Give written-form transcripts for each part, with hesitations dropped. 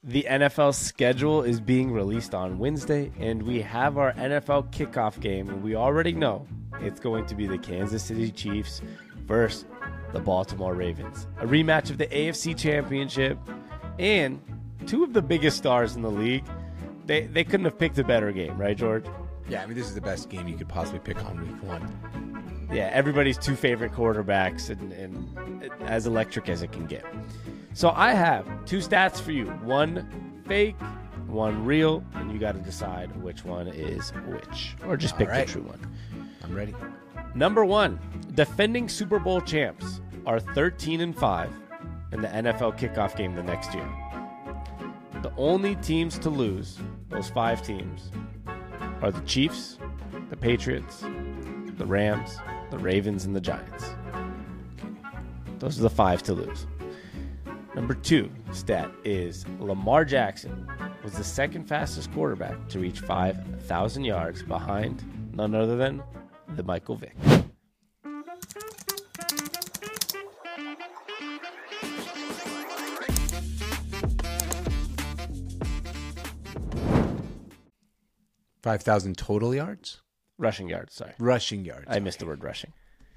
The NFL schedule is being released on Wednesday, and we have our NFL kickoff game, and we already know it's going to be the Kansas City Chiefs versus the Baltimore Ravens. A rematch of the AFC Championship, and two of the biggest stars in the league. They couldn't have picked a better game, right, George? Yeah, I mean, this is the best game you could possibly pick on week one. Yeah, everybody's two favorite quarterbacks and as electric as it can get. So I have two stats for you. One fake, one real, and you got to decide which one is which. Or just pick the true one. I'm ready. Number one, defending Super Bowl champs are 13-5 in the NFL kickoff game the next year. The only teams to lose, those 5 teams, are the Chiefs, the Patriots, the Rams, the Ravens, and the Giants. Those are the 5 to lose. Number 2 stat is Lamar Jackson was the second fastest quarterback to reach 5,000 yards behind none other than the Michael Vick. $5,000 total yards? Rushing yards, sorry. Rushing yards. I missed the word rushing.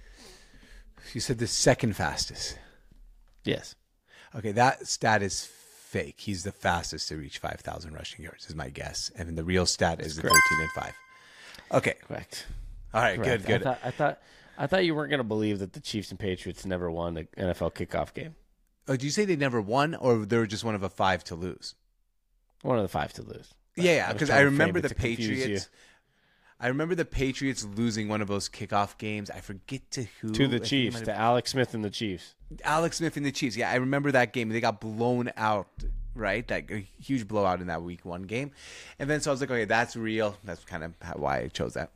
You said the second fastest. Yes. Okay, that stat is fake. He's the fastest to reach 5,000 rushing yards, is my guess. And the real stat is the 13-5. Okay. Correct. All right, Correct. good. I thought you weren't going to believe that the Chiefs and Patriots never won an NFL kickoff game. Oh, did you say they never won, or they were just one of the 5 to lose? One of the 5 to lose. Yeah, because I remember the Patriots. Patriots. I remember the Patriots losing one of those kickoff games. I forget to who. To the Chiefs, to Alex Smith and the Chiefs. Alex Smith and the Chiefs. Yeah, I remember that game. They got blown out, right? That a huge blowout in that week 1 game. And then so I was like, okay, that's real. That's kind of why I chose that.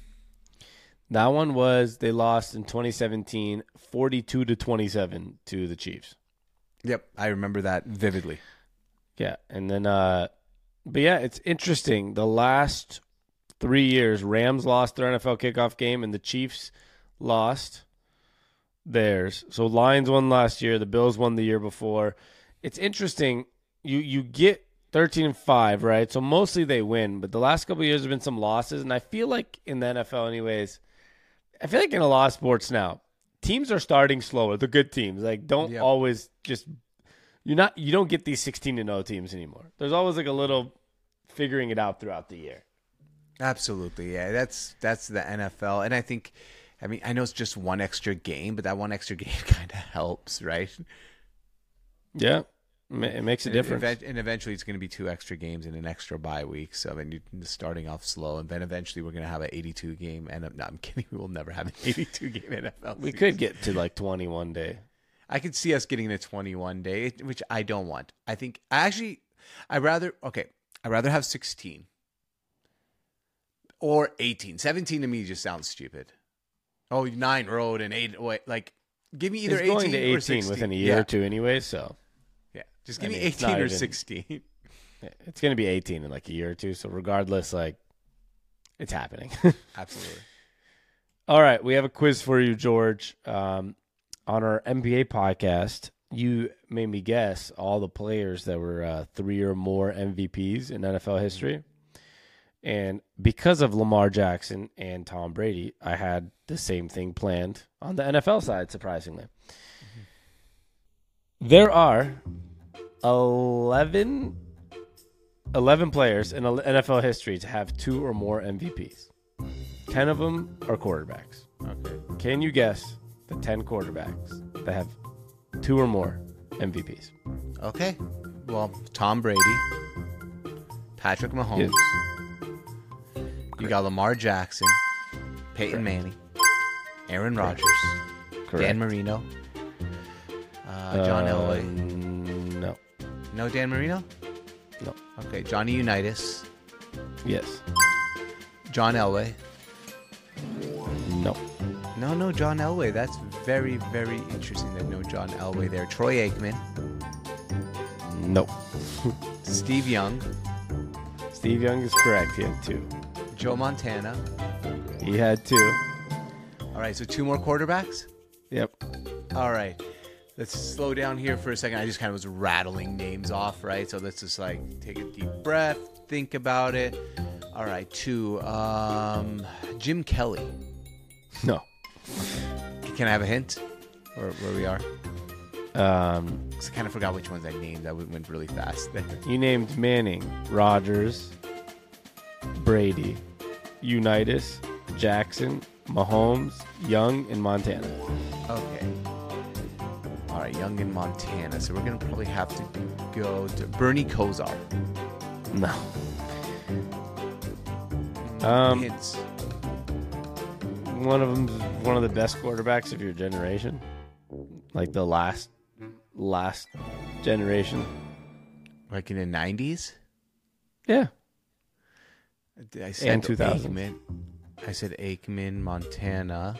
That one was they lost in 2017, 42-27 to the Chiefs. Yep, I remember that vividly. Yeah, and then, but yeah, it's interesting. The last 3 years, Rams lost their NFL kickoff game, and the Chiefs lost theirs. So Lions won last year. The Bills won the year before. It's interesting. You get 13-5, right? So mostly they win, but the last couple of years have been some losses, and I feel like in the NFL anyways, I feel like in a lot of sports now, teams are starting slower. The good teams. Like, don't always just you don't get these 16-0 teams anymore. There's always like a little figuring it out throughout the year. Absolutely, yeah. That's the NFL, and I know it's just one extra game, but that one extra game kind of helps, right? Yeah, it makes a difference. And eventually, it's going to be 2 extra games and an extra bye week. So then you're starting off slow, and then eventually we're going to have an 82 game. And no, I'm kidding. We will never have an 82 game NFL. We could get to like 21 day. I could see us getting to 21 day, which I don't want. I'd rather have 16 or 18. 17 to me just sounds stupid. Oh, 9 road and 8. Wait, like give me either 18 going to 18 or 16 within a year or two anyway. So yeah, just give me 18 or 16. It's going to be 18 in like a year or two. So regardless, like it's happening. Absolutely. All right, we have a quiz for you, George. On our NBA podcast, you made me guess all the players that were 3 or more MVPs in NFL history. And because of Lamar Jackson and Tom Brady, I had the same thing planned on the NFL side, surprisingly. Mm-hmm. There are 11 players in NFL history to have 2 or more MVPs. 10 of them are quarterbacks. Okay. Can you guess the 10 quarterbacks that have 2 or more MVPs? Okay. Well, Tom Brady, Patrick Mahomes. Yes. You got Lamar Jackson, Peyton Manning, Aaron Rodgers, Dan Marino, John Elway. No. No Dan Marino? No. Okay, Johnny Unitas. Yes. John Elway. No. No, John Elway. That's very, very interesting. There's no John Elway there. Troy Aikman. No. Steve Young. Steve Young is correct. He had 2. Joe Montana. He had 2. All right, so 2 more quarterbacks? Yep. All right. let's slow down here for a second. I just kind of was rattling names off, right? So let's just like take a deep breath, think about it. All right, 2. Jim Kelly. No. Can I have a hint? Where we are? 'Cause I kind of forgot which ones I named. That went really fast. You named Manning, Rodgers, Brady, Unitas, Jackson, Mahomes, Young, and Montana. Okay. All right, Young in Montana. So we're going to probably have to go to Bernie Kosar. No. Hints. One of them, one of the best quarterbacks of your generation, like the last generation. Like in the 90s? Yeah. I said And 2000s. Aikman. I said Aikman, Montana,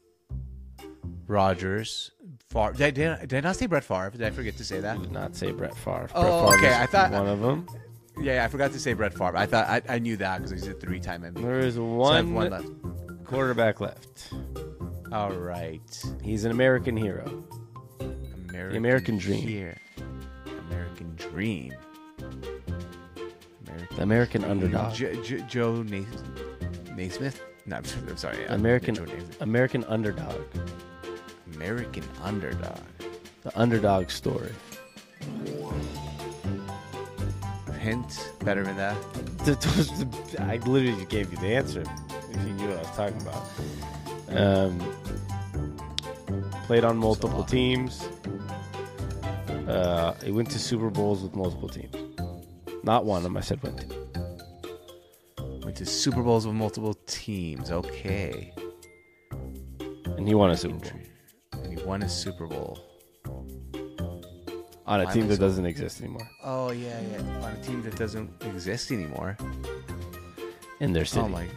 Rodgers, Favre. Did I not say Brett Favre? Did I forget to say that? Did not say Brett Favre. Oh, Brett Favre okay, is I thought- one of them. Yeah, I forgot to say Brett Favre. I thought I knew that because he's a 3-time MVP. There is So I have one one left. quarterback left. All right. He's an American hero. The American Dream. Here. American Dream. The American underdog. Joe Naismith? No, I'm sorry. yeah, American Joe Naismith. American underdog. American underdog. The underdog story. Hint better than that. I literally just gave you the answer if you knew what I was talking about. Played on multiple teams. He went to Super Bowls with multiple teams. Not one of them. I said went to. Went to Super Bowls with multiple teams. Okay. And he won a Super Bowl And he won a Super Bowl. on a Why team am I that so- doesn't exist anymore Oh, yeah. On a team that doesn't exist anymore. in their city. Oh, my.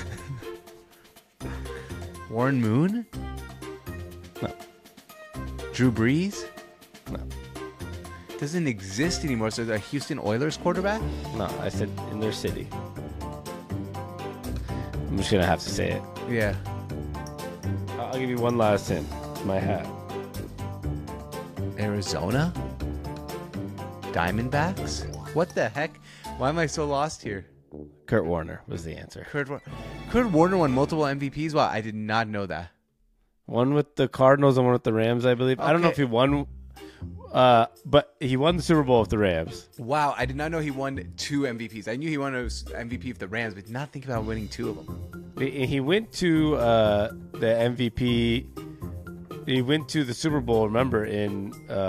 Warren Moon? No. Drew Brees? No. Doesn't exist anymore. So the Houston Oilers quarterback? No, I said in their city. I'm just gonna have to say it. Yeah. I'll give you one last hint. It's my hat. Arizona? Diamondbacks? What the heck? Why am I so lost here? Kurt Warner was the answer. Kurt Warner won multiple MVPs? Wow, I did not know that. One with the Cardinals and one with the Rams, I believe. I don't know if Okay. he won, but he won the Super Bowl with the Rams. Wow, I did not know he won 2 MVPs. I knew he won a MVP of the Rams, but did not think about winning 2 of them. He went to the MVP. He went to the Super Bowl, remember, in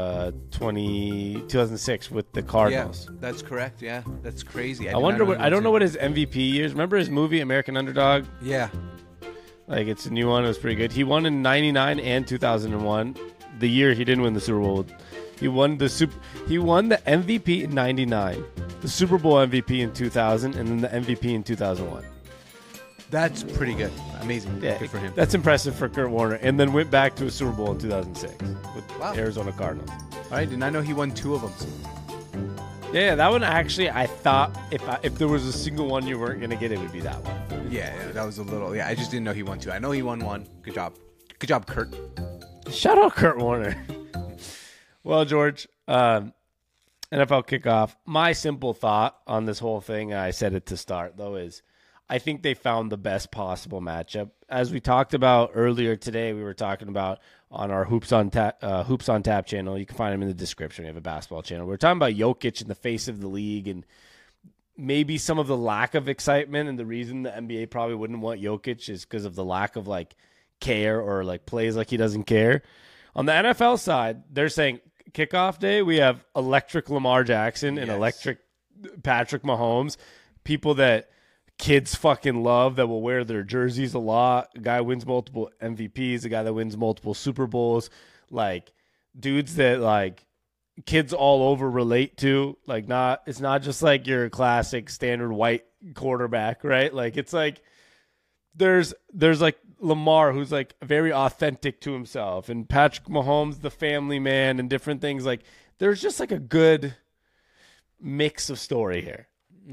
2006 with the Cardinals. Yeah, that's correct. Yeah, that's crazy. I wonder what I don't know what his MVP years. Remember his movie American Underdog? Yeah, Like it's a new one. It was pretty good. He won in '99 and 2001. The year he didn't win the Super Bowl, he won the MVP in '99, the Super Bowl MVP in 2000, and then the MVP in 2001. that's pretty good. Amazing. Yeah, Good for him. That's impressive for Kurt Warner. And then went back to a Super Bowl in 2006 with Wow. Arizona Cardinals. All right, did not know he won 2 of them. Yeah, that one actually, I thought if there was a single one you weren't gonna get, it would be that one. Yeah, that was a little. Yeah, I just didn't know he won 2. I know he won 1. Good job. Good job, Kurt. Shout out Kurt Warner. Well, George, NFL kickoff. My simple thought on this whole thing, I said it to start though, is I think they found the best possible matchup. As we talked about earlier today, we were talking about on our Hoops on Tap channel. You can find them in the description. We have a basketball channel. We were talking about Jokic in the face of the league and maybe some of the lack of excitement, and the reason the NBA probably wouldn't want Jokic is because of the lack of like care or like plays like he doesn't care. On the NFL side, they're saying kickoff day, we have electric Lamar Jackson and Yes. electric Patrick Mahomes, people that kids fucking love that will wear their jerseys a lot. A guy wins multiple MVPs, a guy that wins multiple Super Bowls, like dudes that like kids all over relate to. Like it's not just like your classic standard white quarterback, right? Like it's like there's like Lamar, who's like very authentic to himself, and Patrick Mahomes, the family man, and different things. Like there's just like a good mix of story here.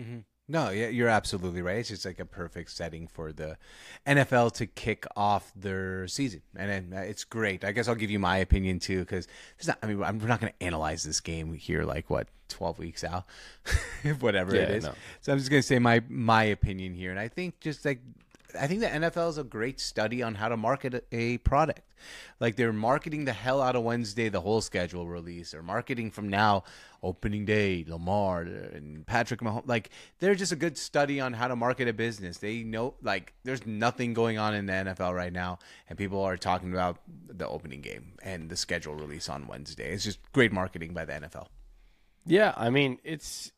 No, yeah, you're absolutely right. It's just like a perfect setting for the NFL to kick off their season, and it's great. I guess I'll give you my opinion too, because we're not going to analyze this game here like 12 weeks out, whatever it is. No. So I'm just going to say my opinion here, and I think the NFL is a great study on how to market a product. Like they're marketing the hell out of Wednesday, the whole schedule release. They're marketing from now, opening day, Lamar and Patrick Mahomes. Like they're just a good study on how to market a business. They know like there's nothing going on in the NFL right now, and people are talking about the opening game and the schedule release on Wednesday. It's just great marketing by the NFL. Yeah, I mean it's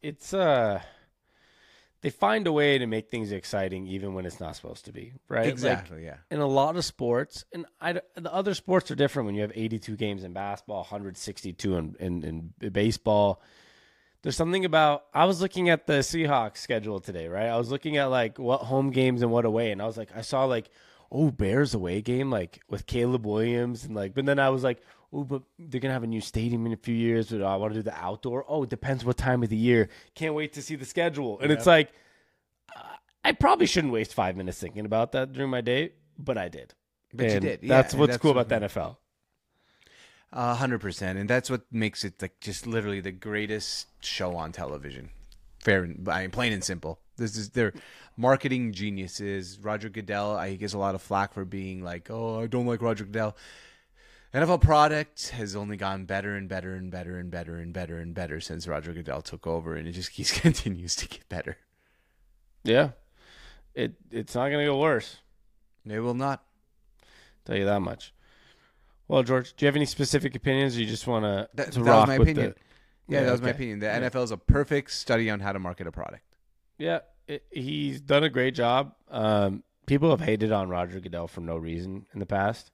they find a way to make things exciting even when it's not supposed to be, right? Exactly, like, yeah. In a lot of sports, and the other sports are different when you have 82 games in basketball, 162 in baseball. There's something about – I was looking at the Seahawks schedule today, right? I was looking at, like, what home games and what away, and I was like – I saw, like, Bears away game, like, with Caleb Williams. And like, but then I was like, but they're going to have a new stadium in a few years. But I want to do the outdoor. It depends what time of the year. Can't wait to see the schedule. And It's like I probably shouldn't waste 5 minutes thinking about that during my day, but I did. But you did. Yeah, that's what's cool about the NFL. 100%. And that's what makes it like just literally the greatest show on television. Plain and simple. They're marketing geniuses. Roger Goodell, he gets a lot of flack for being like, I don't like Roger Goodell. NFL product has only gotten better and better and better and better and better and better since Roger Goodell took over, and it just continues to get better. Yeah. It's not going to go worse. It will not. Tell you that much. Well, George, do you have any specific opinions, or you just want to that rock was my with opinion. That was my opinion. The NFL is a perfect study on how to market a product. Yeah, he's done a great job. People have hated on Roger Goodell for no reason in the past.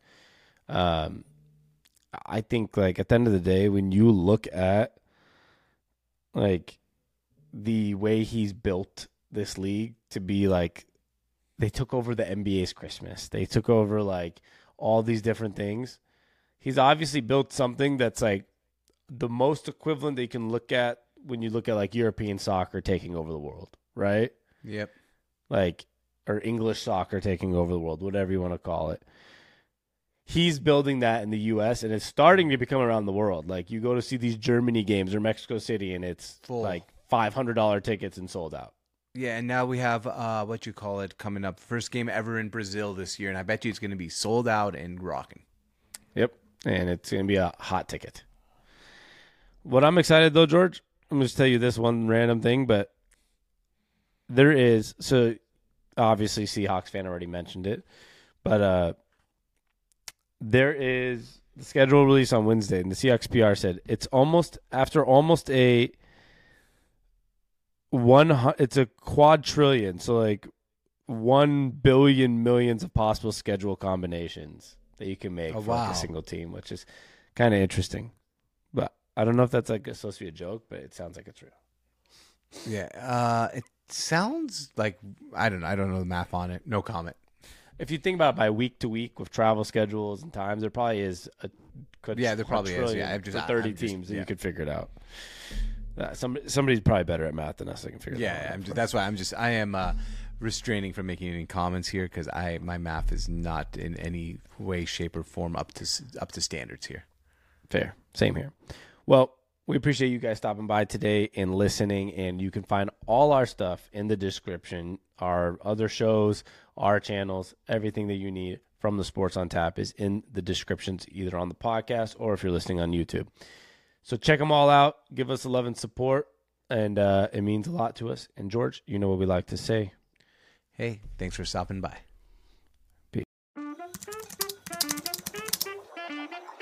I think, like, at the end of the day, when you look at, like, the way he's built this league to be, like, they took over the NBA's Christmas. They took over, like, all these different things. He's obviously built something that's, like, the most equivalent that you can look at when you look at, like, European soccer taking over the world, right? Yep. Like, or English soccer taking over the world, whatever you want to call it. He's building that in the U.S., and it's starting to become around the world. Like, you go to see these Germany games or Mexico City, and it's full. Like $500 tickets and sold out. Yeah, and now we have coming up. First game ever in Brazil this year, and I bet you it's going to be sold out and rocking. Yep, and it's going to be a hot ticket. What I'm excited, though, George, I'm going to tell you this one random thing, but there is – so obviously Seahawks fan already mentioned it, but there is the schedule release on Wednesday, and the Seahawks PR said it's a quadrillion, so like 1 billion millions of possible schedule combinations that you can make for like a single team, which is kind of interesting. But I don't know if that's like supposed to be a joke, but it sounds like it's real. Yeah, it sounds like I don't know the math on it. No comment. If you think about it by week to week with travel schedules and times, there probably is there probably is. Yeah, for 30 teams, and you could figure it out. Somebody's probably better at math than us. I can figure that out. That's why I am restraining from making any comments here because my math is not in any way, shape, or form up to standards here. Fair, same here. Well, we appreciate you guys stopping by today and listening, and you can find all our stuff in the description. Our other shows, our channels, everything that you need from the Sports on Tap is in the descriptions, either on the podcast or if you're listening on YouTube. So check them all out. Give us a love and support, and it means a lot to us. And George, you know what we like to say. Hey, thanks for stopping by. Peace.